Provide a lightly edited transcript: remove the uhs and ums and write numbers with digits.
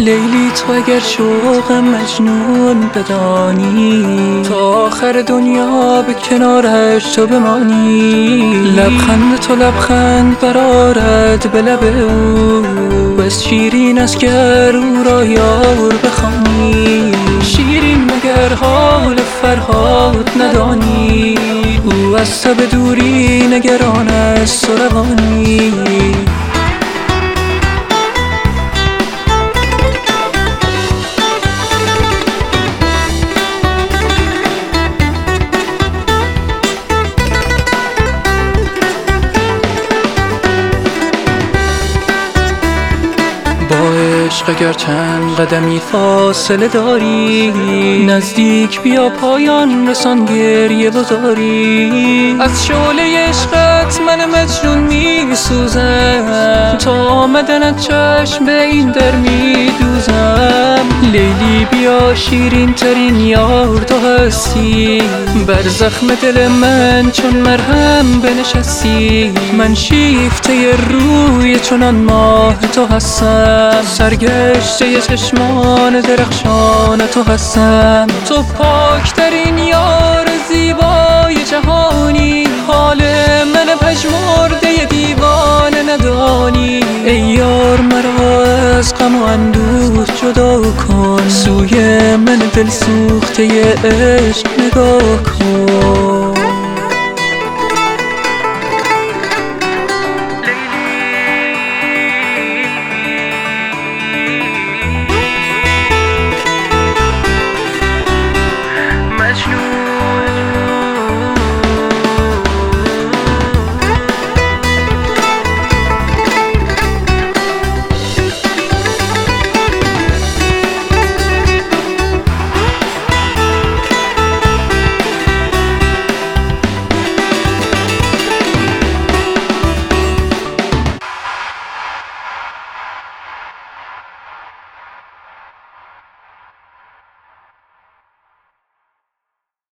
لیلی تو اگر شوق مجنون بدانی، تا آخر دنیا به کنارش تو بمانی. لبخند تو لبخند برآرد به لب او، بس شیرین است گر او را یار بخوانی. شیرین مگر حال فرهاد ندانی، او از تو به دوری نگران است و روانی. با عشق اگر چند قدمی فاصله داری، نزدیک بیا پایان رسان گریه بزاری. از شعله عشقت من مجنون می سوزم، تا آمدنت چشم به این در می دوزم. لیلی بیا شیرین ترین یار تو هستی، بر زخم دل من چون مرهم بنشستی. من شیفته روی چنان ماه تو هستم، سرگشته چشمان درخشان تو هستم. تو پاکترین یار زیبای جهانی، حال من پژمرده دیوانه ندانی. ای یار مرا از غم و اندوه جدا کن، سوی من دل سوخته عشق نگاه کن.